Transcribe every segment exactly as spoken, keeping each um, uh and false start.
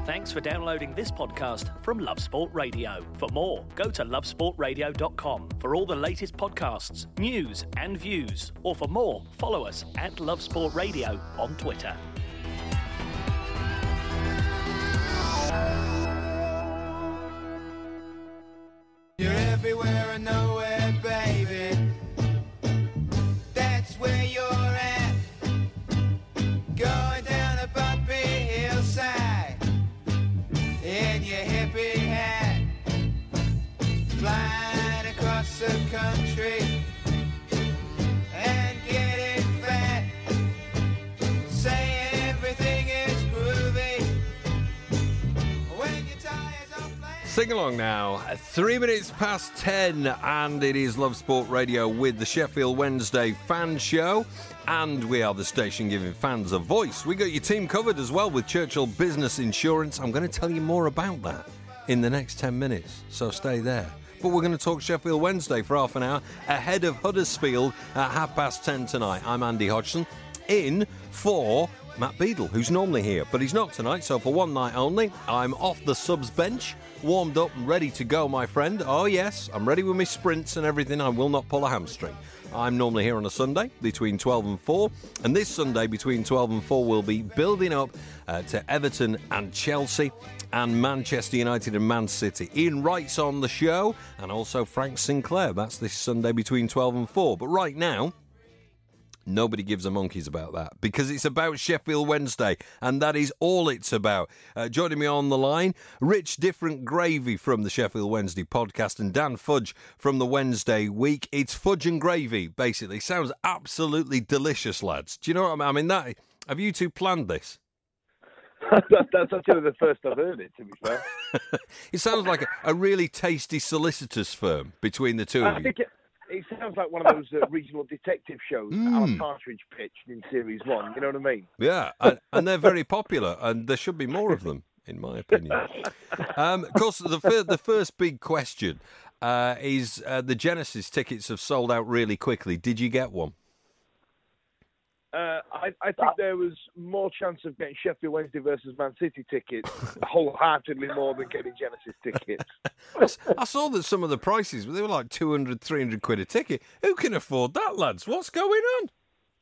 Thanks for downloading this podcast from Love Sport Radio. For more, go to love sport radio dot com for all the latest podcasts, news and views. Or for more, follow us at Love Sport Radio on Twitter. You're everywhere and nowhere, baby. That's where you're at. Going down a bumpy hillside in your hippie hat, flying across the country and getting fat, saying everything is groovy when your tires are flat. Sing along now. Three minutes past ten, and it is Love Sport Radio with the Sheffield Wednesday Fan Show. And we are the station giving fans a voice. We got your team covered as well with Churchill Business Insurance. I'm going to tell you more about that in the next ten minutes, so stay there. But we're going to talk Sheffield Wednesday for half an hour ahead of Huddersfield at half past ten tonight. I'm Andy Hodgson, in for Matt Beadle, who's normally here, but he's not tonight, so for one night only, I'm off the subs bench, warmed up and ready to go, my friend. Oh yes, I'm ready with my sprints and everything. I will not pull a hamstring. I'm normally here on a Sunday between twelve and four, and this Sunday between twelve and four we'll be building up uh, to Everton and Chelsea and Manchester United and Man City. Ian Wright's on the show, and also Frank Sinclair. That's this Sunday between twelve and four. But right now, nobody gives a monkeys about that, because it's about Sheffield Wednesday, and that is all it's about. Uh, joining me on the line, Rich Different Gravy from the Sheffield Wednesday podcast and Dan Fudge from the Wednesday Week. It's fudge and gravy, basically. Sounds absolutely delicious, lads. Do you know what I mean? I mean, that, have you two planned this? that, that's actually the first I've heard it, to be fair. It sounds like a, a really tasty solicitors firm between the two I of you. think it, it sounds like one of those uh, regional detective shows Mm. Alan Partridge pitched in Series one, you know what I mean? Yeah, and, and they're very popular, and there should be more of them, in my opinion. Um, of course, the, fir- the first big question uh, is uh, the Genesis tickets have sold out really quickly. Did you get one? Uh, I, I think there was more chance of getting Sheffield Wednesday versus Man City tickets, wholeheartedly more than getting Genesis tickets. I, s- I saw that some of the prices, they were like two hundred, three hundred quid a ticket. Who can afford that, lads? What's going on?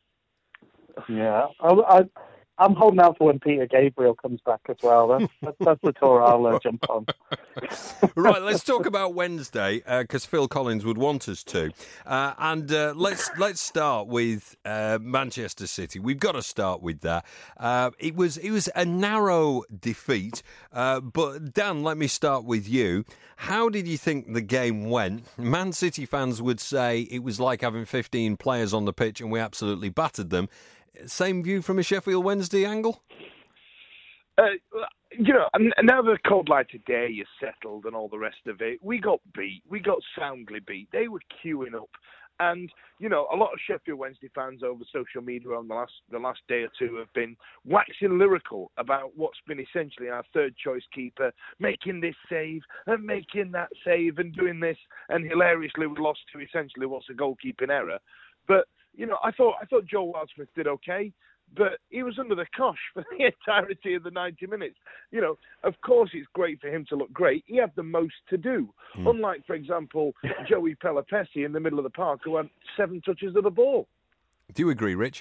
Yeah, I, I, I'm holding out for when Peter Gabriel comes back as well. That's, that's, that's the tour I'll uh, jump on. Right, let's talk about Wednesday, because uh, Phil Collins would want us to. Uh, and uh, let's let's start with uh, Manchester City. We've got to start with that. Uh, it was it was a narrow defeat, uh, but Dan, let me start with you. How did you think the game went? Man City fans would say it was like having fifteen players on the pitch and we absolutely battered them. Same view from a Sheffield Wednesday angle? Uh, you know, and now the cold light of day is settled and all the rest of it, we got beat. We got soundly beat. They were queuing up. And, you know, a lot of Sheffield Wednesday fans over social media on the last the last day or two have been waxing lyrical about what's been essentially our third choice keeper, making this save and making that save and doing this. And hilariously, we lost to essentially what's a goalkeeping error. But, you know, I thought I thought Joe Wildsmith did okay, but he was under the cosh for the entirety of the ninety minutes. You know, of course it's great for him to look great. He had the most to do. Mm. Unlike, for example, Joey Pelopessi in the middle of the park, who had seven touches of the ball. Do you agree, Rich?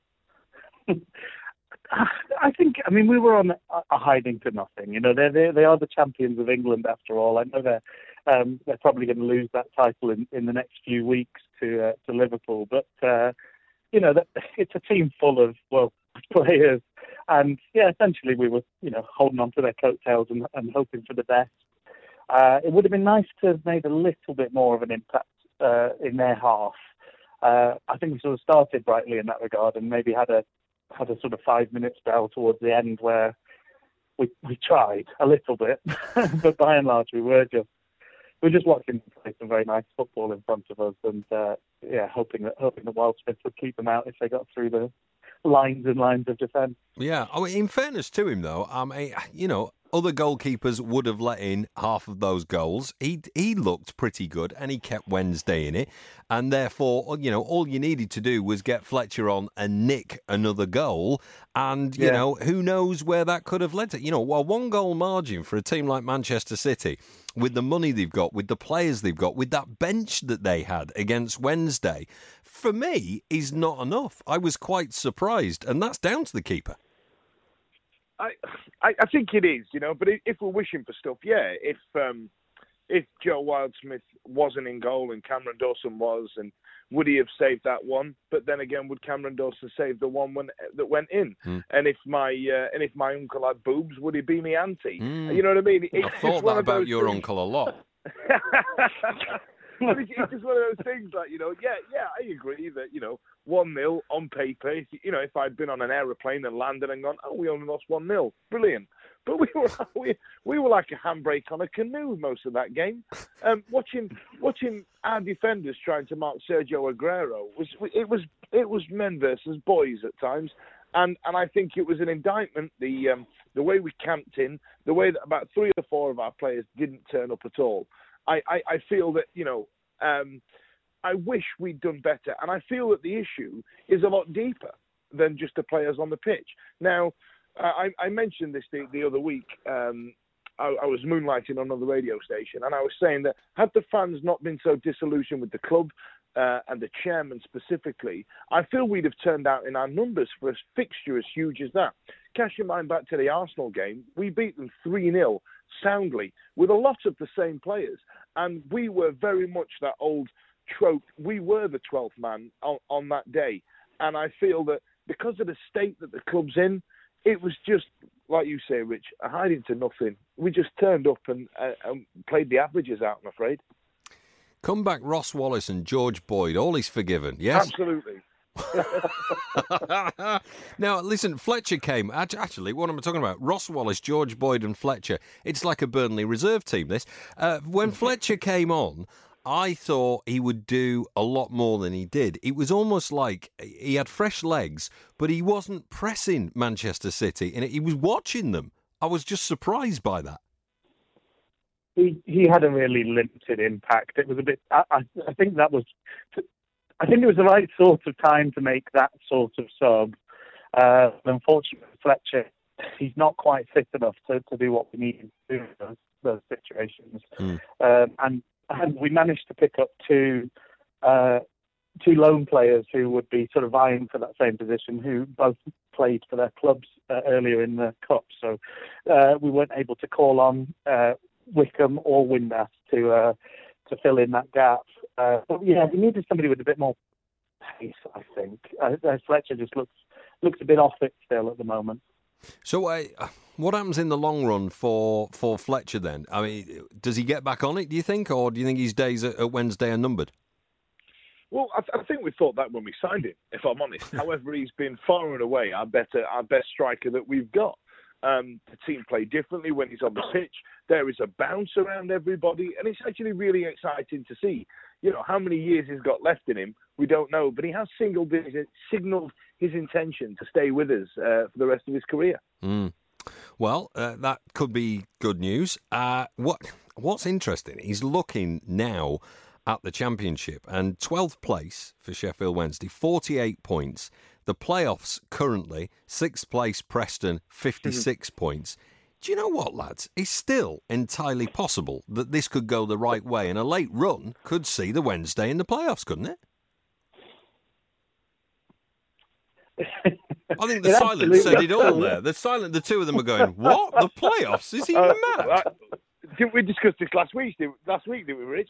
I think, I mean, we were on a hiding to nothing. You know, they they they are the champions of England after all. I know they're um, they're probably going to lose that title in, in the next few weeks to uh, to Liverpool, but uh, you know, that, it's a team full of well players, and yeah, essentially we were you know holding on to their coattails and, and hoping for the best. Uh, it would have been nice to have made a little bit more of an impact uh, in their half. Uh, I think we sort of started brightly in that regard, and maybe had a had a sort of five minute spell towards the end where we we tried a little bit, but by and large we were just we were just watching them play some very nice football in front of us, and uh, yeah, hoping that hoping that Wildsmith would keep them out if they got through the lines and lines of defence. Yeah, I mean, in fairness to him though, um, you know, other goalkeepers would have let in half of those goals. He he looked pretty good, and he kept Wednesday in it. And therefore, you know, all you needed to do was get Fletcher on and nick another goal. And, you Yeah. know, who knows where that could have led to. You know, a one-goal margin for a team like Manchester City, with the money they've got, with the players they've got, with that bench that they had against Wednesday, for me, is not enough. I was quite surprised, and that's down to the keeper. I, I I think it is, you know. But if we're wishing for stuff, yeah. If um, if Joe Wildsmith wasn't in goal and Cameron Dawson was, and would he have saved that one? But then again, would Cameron Dawson save the one when, that went in? Mm. And if my uh, and if my uncle had boobs, would he be me auntie? Mm. You know what I mean? It, I thought that about your things. uncle a lot. it's, it's just one of those things, like, you know, yeah, yeah, I agree that, you know, one nil on paper, if, you know, if I'd been on an aeroplane and landed and gone, oh, we only lost one nil, brilliant. But we were we, we were like a handbrake on a canoe most of that game. Um, watching watching our defenders trying to mark Sergio Aguero was it was it was men versus boys at times, and and I think it was an indictment the um, the way we camped in, the way that about three or four of our players didn't turn up at all. I, I, I feel that, you know, um, I wish we'd done better. And I feel that the issue is a lot deeper than just the players on the pitch. Now, uh, I, I mentioned this the, the other week. Um, I, I was moonlighting on another radio station, and I was saying that had the fans not been so disillusioned with the club uh, and the chairman specifically, I feel we'd have turned out in our numbers for a fixture as huge as that. Cast your mind back to the Arsenal game. We beat them three nil soundly with a lot of the same players. And we were very much that old trope. We were the twelfth man on, on that day. And I feel that because of the state that the club's in, it was just, like you say, Rich, a hiding to nothing. We just turned up and, uh, and played the averages out, I'm afraid. Come back Ross Wallace and George Boyd. All is forgiven, yes? Absolutely. Now, listen, Fletcher came. Actually, what am I talking about? Ross Wallace, George Boyd and Fletcher. It's like a Burnley reserve team, this. Uh, when Fletcher came on, I thought he would do a lot more than he did. It was almost like he had fresh legs, but he wasn't pressing Manchester City, and he was watching them. I was just surprised by that. He he had a really limited impact. It was a bit. I, I, I think that was. I think it was the right sort of time to make that sort of sub. Uh, unfortunately, Fletcher, he's not quite fit enough to, to do what we need to do in those, those situations. Mm. Um, and, and we managed to pick up two uh, two lone players who would be sort of vying for that same position, who both played for their clubs uh, earlier in the Cup. So uh, we weren't able to call on uh, Wickham or Windass to uh, to fill in that gap. Uh, but yeah, we needed somebody with a bit more pace, I think. Uh, Fletcher just looks looks a bit off it still at the moment. So, uh, what happens in the long run for, for Fletcher then? I mean, does he get back on it, do you think, or do you think his days at, at Wednesday are numbered? Well, I, th- I think we thought that when we signed him, if I'm honest. However, he's been far and away our better, our best striker that we've got. Um, the team play differently when he's on the pitch. There is a bounce around everybody, and it's actually really exciting to see. You know, how many years he's got left in him, we don't know, but he has signaled his, signaled his intention to stay with us uh, for the rest of his career. Mm. Well, uh, that could be good news. Uh, what What's interesting, he's looking now at the Championship, and twelfth place for Sheffield Wednesday, forty-eight points. The playoffs currently, sixth place Preston, fifty-six mm-hmm. points. Do you know what, lads? It's still entirely possible that this could go the right way, and a late run could see the Wednesday in the playoffs, couldn't it? I think the it silence said it all there. The silent, the two of them are going, what? The playoffs? Is he uh, mad? Uh, didn't we discuss this last week, did, last week, didn't we, Rich?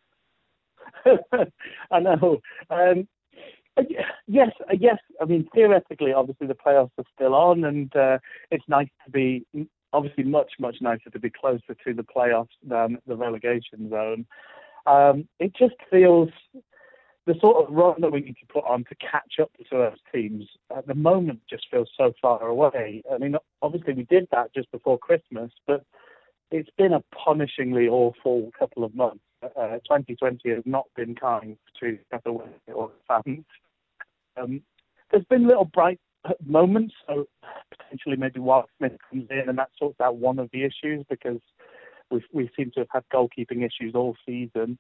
I know. Um, yes, yes. I mean, theoretically, obviously, the playoffs are still on, and uh, it's nice to be, obviously, much, much nicer to be closer to the playoffs than the relegation zone. Um, it just feels the sort of run that we need to put on to catch up to those teams at the moment just feels so far away. I mean, obviously, we did that just before Christmas, but it's been a punishingly awful couple of months. Uh, twenty twenty has not been kind to Sheffield Wednesday or fans. Um, there's been little bright moments. So potentially maybe Walt Smith comes in and that sorts out one of the issues, because we we seem to have had goalkeeping issues all season.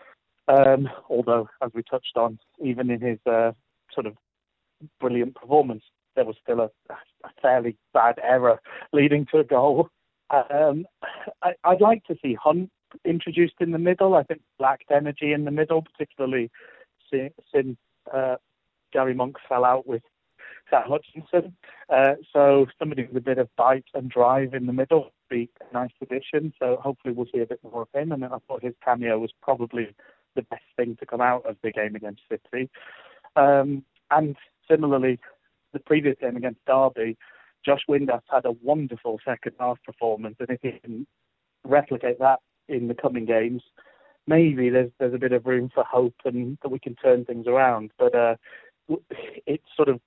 Um, although, as we touched on, even in his uh, sort of brilliant performance, there was still a, a fairly bad error leading to a goal. Um, I, I'd like to see Hunt introduced in the middle. I think lacked energy in the middle, particularly since uh, Gary Monk fell out with Sam Hutchinson. Uh, so somebody with a bit of bite and drive in the middle would be a nice addition. So hopefully we'll see a bit more of him. And I thought his cameo was probably the best thing to come out of the game against City. Um, and similarly, the previous game against Derby, Josh Windass had a wonderful second half performance, and if he can replicate that in the coming games, maybe there's there's a bit of room for hope and that we can turn things around. But uh, it's sort of,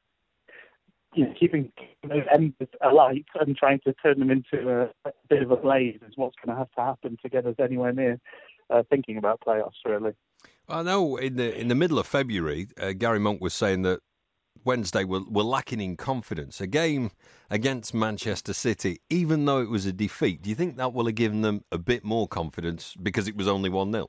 you know, keeping those embers alight and trying to turn them into a, a bit of a blaze is what's going to have to happen to get us anywhere near uh, thinking about playoffs, really. I know in the in the middle of February, uh, Gary Monk was saying that Wednesday were, were lacking in confidence. A game against Manchester City, even though it was a defeat, do you think that will have given them a bit more confidence because it was only one nil?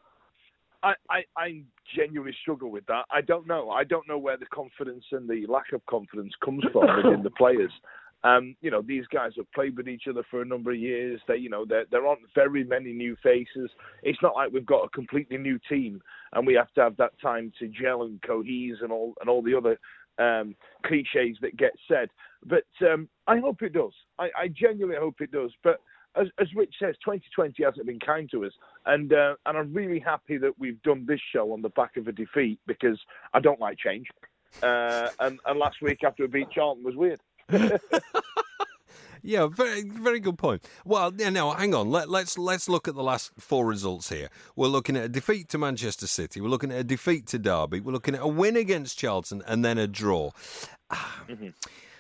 I, I, I genuinely struggle with that. I don't know. I don't know where the confidence and the lack of confidence comes from within the players. Um, you know, these guys have played with each other for a number of years. They, you know, there there aren't very many new faces. It's not like we've got a completely new team and we have to have that time to gel and cohese and all and all the other um, cliches that get said. But um, I hope it does. I, I genuinely hope it does. But as, as Rich says, twenty twenty hasn't been kind to us, and uh, and I'm really happy that we've done this show on the back of a defeat, because I don't like change. Uh, and, and last week after we beat Charlton was weird. Yeah, very, very good point. Well, yeah, no, hang on. Let, let's let's look at the last four results here. We're looking at a defeat to Manchester City. We're looking at a defeat to Derby. We're looking at a win against Charlton, and then a draw. Mm-hmm.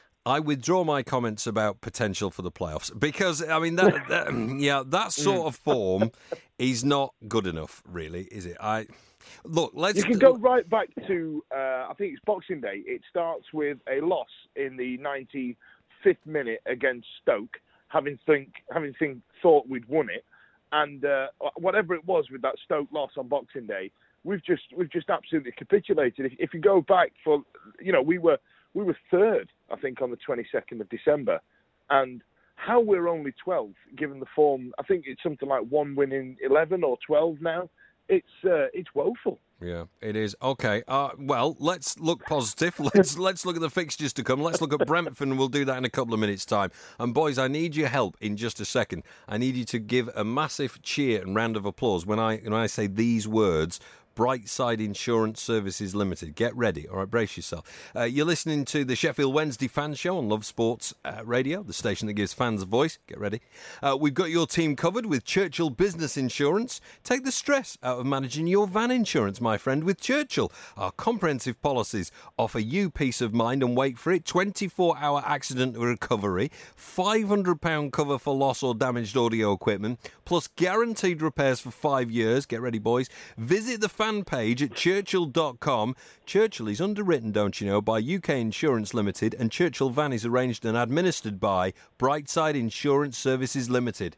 I withdraw my comments about potential for the playoffs because, I mean, that, that yeah, that sort of form is not good enough, really, is it? I look. Let's. You can go right back to uh, I think it's Boxing Day. It starts with a loss in the ninety-fifth minute against Stoke, having think having think thought we'd won it, and uh, whatever it was with that Stoke loss on Boxing Day, we've just we've just absolutely capitulated. If, if you go back for, you know, we were. We were third, I think, on the twenty-second of December. And how we're only twelfth, given the form, I think it's something like one win in eleven or twelve now. It's uh, it's woeful. Yeah, it is. Okay, uh, well, let's look positive. Let's let's look at the fixtures to come. Let's look at Brentford, and we'll do that in a couple of minutes' time. And boys, I need your help in just a second. I need you to give a massive cheer and round of applause when I when I say these words. Brightside Insurance Services Limited. Get ready. All right, brace yourself. Uh, you're listening to the Sheffield Wednesday Fan Show on Love Sports uh, Radio, the station that gives fans a voice. Get ready. Uh, we've got your team covered with Churchill Business Insurance. Take the stress out of managing your van insurance, my friend, with Churchill. Our comprehensive policies offer you peace of mind, and wait for it, twenty-four hour accident recovery, five hundred pounds cover for loss or damaged audio equipment, plus guaranteed repairs for five years. Get ready, boys. Visit the fan page at churchill dot com. Churchill is underwritten, don't you know, by U K Insurance Limited, and Churchill Van is arranged and administered by Brightside Insurance Services Limited.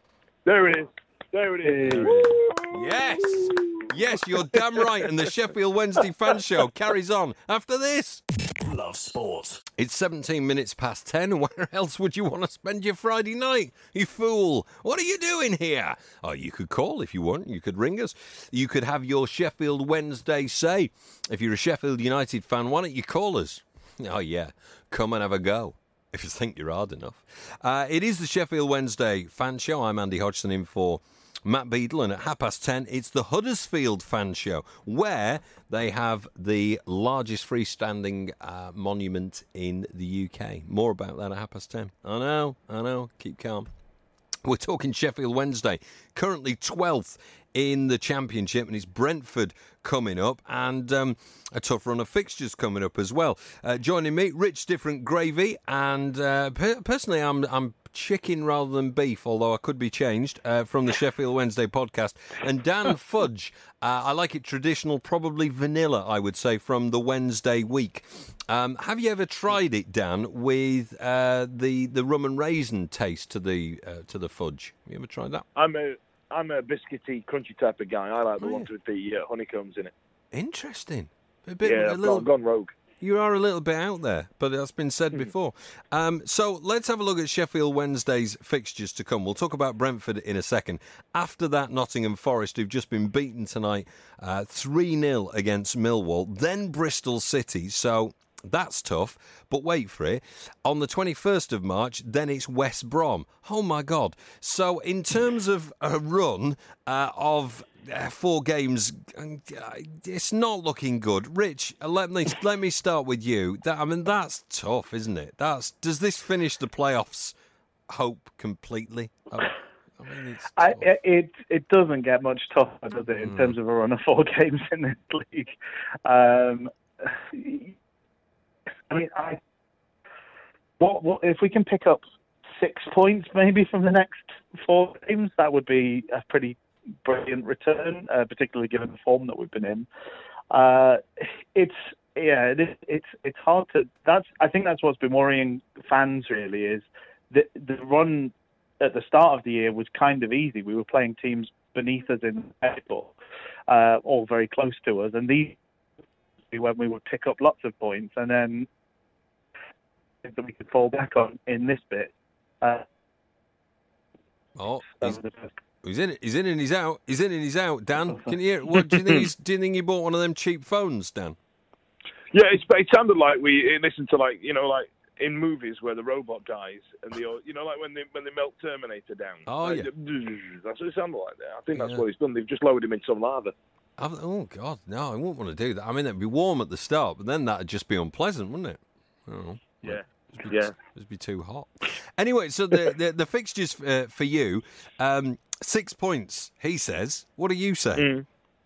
There it is. There it is. There it is. Yes. Yes, you're damn right. And the Sheffield Wednesday Fan Show carries on after this. Love Sport. It's seventeen minutes past ten, and where else would you want to spend your Friday night? You fool. What are you doing here? Oh, you could call if you want. You could ring us. You could have your Sheffield Wednesday say. If you're a Sheffield United fan, why don't you call us? Oh, yeah. Come and have a go, if you think you're hard enough. Uh, it is the Sheffield Wednesday Fan Show. I'm Andy Hodgson in for Matt Beadle, and at half past ten, it's the Huddersfield Fan Show, where they have the largest freestanding uh, monument in the U K. More about that at half past ten. I know, I know, keep calm. We're talking Sheffield Wednesday, currently twelfth in the Championship, and it's Brentford coming up, and um, a tough run of fixtures coming up as well. Uh, joining me, Rich Different Gravy, and uh, per- personally, I'm I'm chicken rather than beef, although I could be changed, uh, from the Sheffield Wednesday podcast. And Dan Fudge, uh, I like it traditional, probably vanilla, I would say, from the Wednesday week. Um, have you ever tried it, Dan, with uh, the the rum and raisin taste to the uh, to the fudge? Have you ever tried that? I'm a I'm a biscuity, crunchy type of guy. I like the Oh, ones yeah. with the uh, honeycombs in it. Interesting. A bit, Yeah, a I've little, gone, gone rogue. You are a little bit out there, but that's been said before. Um, so let's have a look at Sheffield Wednesday's fixtures to come. We'll talk about Brentford in a second. After that, Nottingham Forest, who've just been beaten tonight uh, three nil against Millwall. Then Bristol City, so that's tough. But wait for it. On the twenty-first of March, then it's West Brom. Oh, my God. So in terms of a run uh, of... Uh, four games, uh, it's not looking good. Rich, uh, let me let me start with you. That, I mean, that's tough, isn't it? That's does this finish the playoffs hope completely? I, I mean, it's I, tough. it it doesn't get much tougher, does it, in mm. terms of a run of four games in this league? Um, I mean, I what, what if we can pick up six points maybe from the next four games? That would be a pretty brilliant return, uh, particularly given the form that we've been in. Uh, it's yeah, it, it's it's hard to. That's I think that's what's been worrying fans really is the the run at the start of the year was kind of easy. We were playing teams beneath us in the table, uh, all very close to us, and these when we would pick up lots of points, and then that we could fall back on in this bit. Uh, oh. over the first He's in, he's in and he's out. He's in and he's out. Dan, can you hear? What do you think? He's, do you think he bought one of them cheap phones, Dan? Yeah, it's, it sounded like we listened to like you know like in movies where the robot dies and the you know like when they when they melt Terminator down. Oh like, yeah, that's what it sounded like there. I think that's yeah. what he's done. They've just lowered him in some lava. I've, oh God, no! I wouldn't want to do that. I mean, it'd be warm at the start, but then that'd just be unpleasant, wouldn't it? Oh, yeah. It'd be, yeah, it'd be too hot. Anyway, so the the, the fixtures uh, for you, um, six points. He says. What do you say? Mm.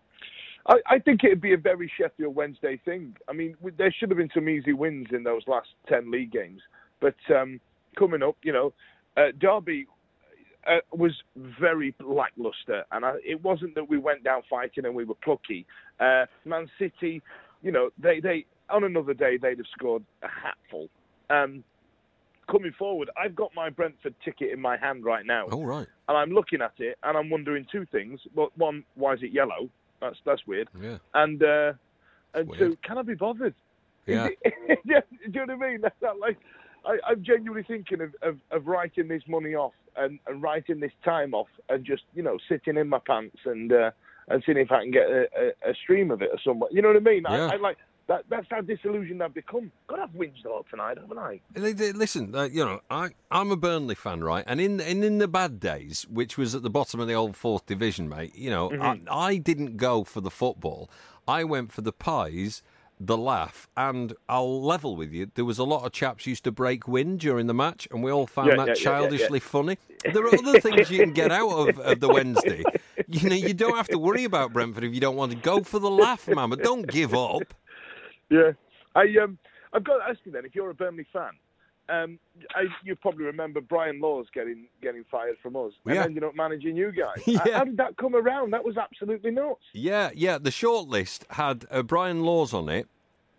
I, I think it'd be a very Sheffield Wednesday thing. I mean, there should have been some easy wins in those last ten league games, but um, coming up, you know, uh, Derby uh, was very lackluster, and I, it wasn't that we went down fighting and we were plucky. Uh, Man City, you know, they they on another day they'd have scored a hatful. Um, coming forward, I've got my Brentford ticket in my hand right now. Oh, right. And I'm looking at it, and I'm wondering two things. Well, one, why is it yellow? That's that's weird. Yeah. And uh, and weird. two, can I be bothered? Yeah. Do you know what I mean? That's not like I, I'm genuinely thinking of, of, of writing this money off and, and writing this time off and just you know sitting in my pants and uh, and seeing if I can get a, a, a stream of it or somewhere. You know what I mean? Yeah. I, I like. That, that's how disillusioned I've become. God, I've whinged a lot tonight, haven't I? Listen, uh, you know, I, I'm a Burnley fan, right? And in, and in the bad days, which was at the bottom of the old fourth division, mate, you know, mm-hmm. I, I didn't go for the football. I went for the pies, the laugh, and I'll level with you. There was a lot of chaps used to break wind during the match, and we all found yeah, that yeah, childishly yeah, yeah. funny. There are other things you can get out of, of the Wednesday. You know, you don't have to worry about Brentford if you don't want to go for the laugh, man, but don't give up. Yeah. I, um, I've got to ask you then, if you're a Burnley fan, um, I, you probably remember Brian Laws getting getting fired from us and yeah. ended up managing you guys. Yeah. How did that come around? That was absolutely nuts. Yeah, yeah. The shortlist had uh, Brian Laws on it.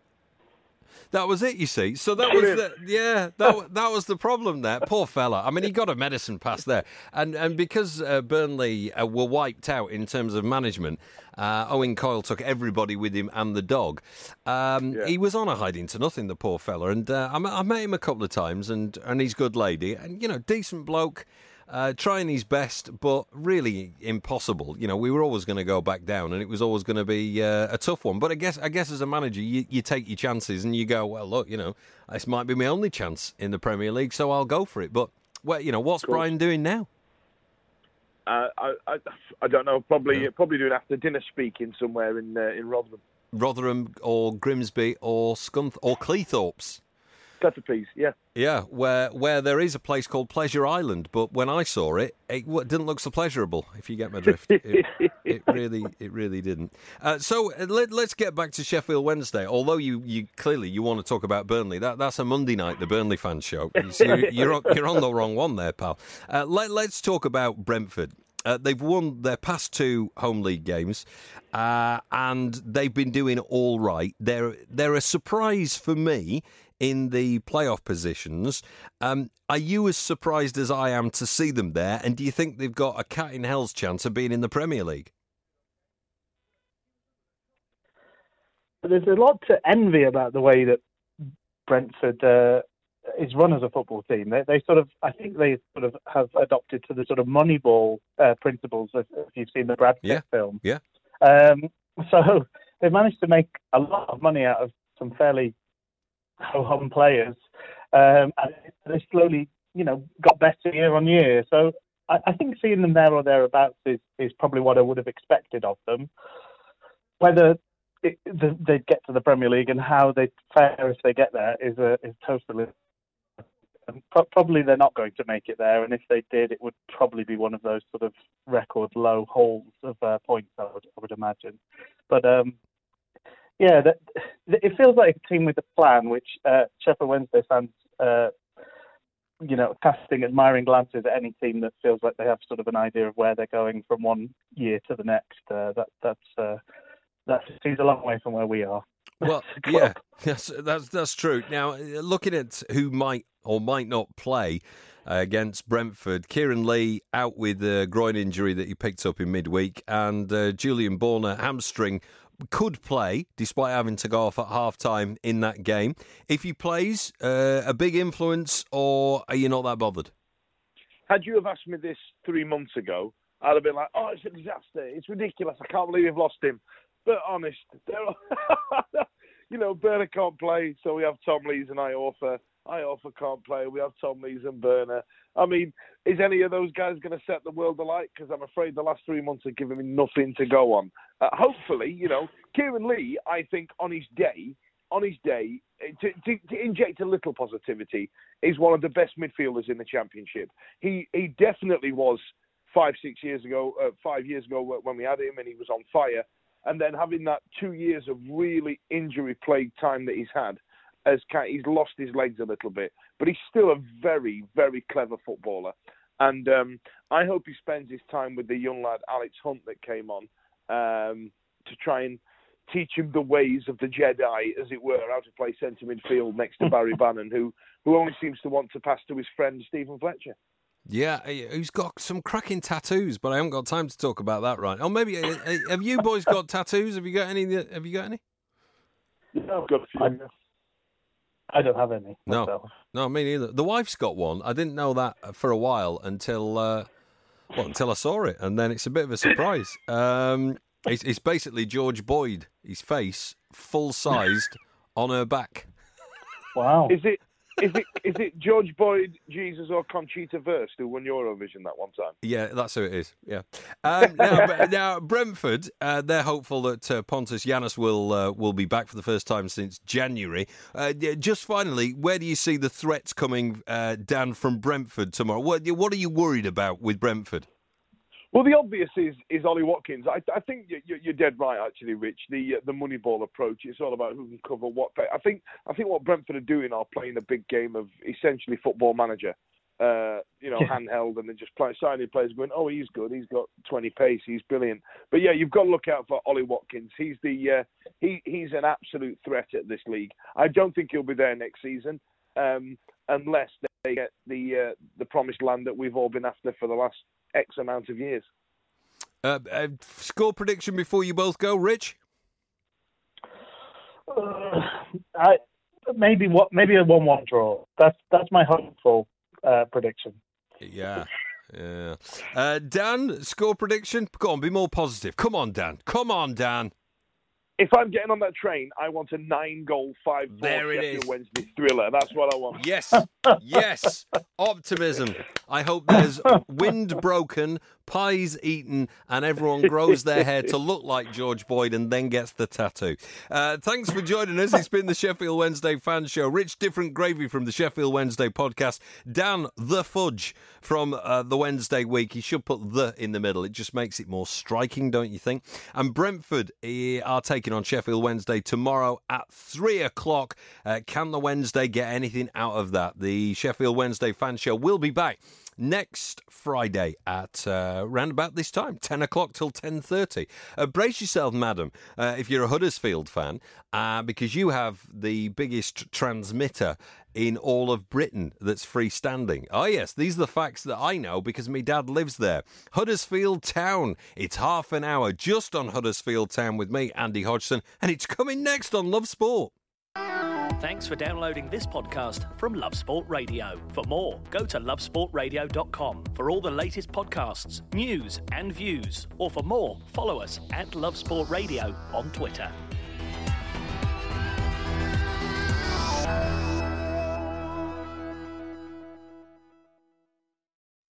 That was it, you see. So that was the, yeah, that that was the problem there. Poor fella. I mean, he got a medicine pass there, and and because uh, Burnley uh, were wiped out in terms of management, uh, Owen Coyle took everybody with him and the dog. Um, yeah. He was on a hiding to nothing, the poor fella, and uh, I, I met him a couple of times, and and he's good lady, and you know, decent bloke. Uh, trying his best, but really impossible. You know, we were always going to go back down, and it was always going to be uh, a tough one. But I guess, I guess, as a manager, you, you take your chances, and you go, well, look, you know, this might be my only chance in the Premier League, so I'll go for it. But, well, you know, what's cool. Brian doing now? Uh, I, I I don't know. Probably yeah. probably doing after dinner speaking somewhere in uh, in Rotherham. Rotherham or Grimsby or Scunth or Cleethorpes. Better please, yeah. Yeah, where where there is a place called Pleasure Island, but when I saw it, it w- didn't look so pleasurable. If you get my drift, it, it really, it really didn't. Uh, so uh, let, let's get back to Sheffield Wednesday. Although you, you clearly you want to talk about Burnley, that that's a Monday night, the Burnley fan show. So you're you're on, you're on the wrong one there, pal. Uh, let let's talk about Brentford. Uh, they've won their past two home league games, uh, and they've been doing all right. They're they're a surprise for me in the playoff positions. Um, are you as surprised as I am to see them there? And do you think they've got a cat in hell's chance of being in the Premier League? There's a lot to envy about the way that Brentford uh, is run as a football team. They, they sort of, I think they sort of have adopted to the sort of Moneyball uh, principles, if, if you've seen the Brad Pitt yeah. film. Yeah. Um, so they've managed to make a lot of money out of some fairly ho-hum players, um, and they slowly, you know, got better year on year. So I, I think seeing them there or thereabouts is, is probably what I would have expected of them. Whether it, the, they'd get to the Premier League and how they'd fare if they get there is a, is totally. Pro- probably they're not going to make it there, and if they did, it would probably be one of those sort of record low holes of uh, points. I would, I would imagine, but. Um, Yeah, that, it feels like a team with a plan, which uh, Sheffield Wednesday fans, uh, you know, casting admiring glances at any team that feels like they have sort of an idea of where they're going from one year to the next. Uh, that that's uh, that seems a long way from where we are. Well, yeah, that's that's that's true. Now, looking at who might or might not play uh, against Brentford, Kieran Lee out with a groin injury that he picked up in midweek, and uh, Julian Borner hamstring. Could play despite having to go off at half time in that game. If he plays, uh, a big influence, or are you not that bothered? Had you have asked me this three months ago, I'd have been like, oh, it's a disaster. It's ridiculous. I can't believe we've lost him. But honest, you know, Burner can't play, so we have Tom Lees and Iorfa. Iorfa can't play. We have Tom Lees and Burner. I mean, is any of those guys going to set the world alight? Because I'm afraid the last three months have given me nothing to go on. Uh, hopefully, you know, Kieran Lee, I think on his day, on his day, to, to, to inject a little positivity, is one of the best midfielders in the Championship. He he definitely was five, six years ago, uh, five years ago when we had him, and he was on fire. And then having that two years of really injury-plagued time that he's had, as he's lost his legs a little bit, but he's still a very, very clever footballer. And um, I hope he spends his time with the young lad, Alex Hunt, that came on, um, to try and teach him the ways of the Jedi, as it were, how to play centre midfield next to Barry Bannon, who, who only seems to want to pass to his friend Stephen Fletcher. Yeah, who's got some cracking tattoos, but I haven't got time to talk about that right now. Oh, maybe, have you boys got tattoos? Have you got any? Have you got any? Yeah, I've got a few. I don't have any. No, myself. no, me neither. The wife's got one. I didn't know that for a while until, uh, well, until I saw it, and then it's a bit of a surprise. Um, it's, it's basically George Boyd, his face, full-sized on her back. Wow. Is it? Is it is it George Boyd, Jesus, or Conchita Wurst who won Eurovision that one time? Yeah, that's who it is. Yeah. Um, now, now, Brentford, uh, they're hopeful that uh, Pontus Janis will uh, will be back for the first time since January. Uh, just finally, where do you see the threats coming uh, down from Brentford tomorrow? What what are you worried about with Brentford? Well, the obvious is is Ollie Watkins. I, I think you're, you're dead right, actually, Rich. The uh, the Moneyball approach. It's all about who can cover what. I think I think what Brentford are doing are playing a big game of essentially Football Manager. Uh, you know, yeah. handheld, and then just play, signing players going, oh, he's good. He's got twenty pace. He's brilliant. But yeah, you've got to look out for Ollie Watkins. He's the uh, he he's an absolute threat at this league. I don't think he'll be there next season um, unless they get the uh, the promised land that we've all been after for the last X amount of years. Uh, uh, score prediction before you both go, Rich? Uh, I maybe what maybe a one-one draw. That's that's my hopeful uh, prediction. Yeah, yeah. Uh, Dan, score prediction. Go on, be more positive. Come on, Dan. Come on, Dan. If I'm getting on that train, I want a nine-goal, five-four There it Sheffield is. Wednesday thriller. That's what I want. Yes, Yes, optimism. I hope there's wind broken, pies eaten, and everyone grows their hair to look like George Boyd and then gets the tattoo. Uh, thanks for joining us. It's been the Sheffield Wednesday Fan Show. Rich Different Gravy from the Sheffield Wednesday podcast. Dan the Fudge from uh, the Wednesday week. He should put the in the middle. It just makes it more striking, don't you think? And Brentford eh, are taking on Sheffield Wednesday tomorrow at three o'clock. Uh, can the Wednesday get anything out of that? The Sheffield Wednesday Fan Show will be back next Friday at uh, round about this time, ten o'clock till ten thirty. Uh, brace yourself, madam, uh, if you're a Huddersfield fan, uh, because you have the biggest transmitter in all of Britain that's freestanding. Oh yes, these are the facts that I know because my dad lives there. Huddersfield Town. It's half an hour just on Huddersfield Town with me, Andy Hodgson, and it's coming next on Love Sport. Thanks for downloading this podcast from Love Sport Radio. For more, go to love sport radio dot com for all the latest podcasts, news and views. Or for more, follow us at Love Sport Radio on Twitter.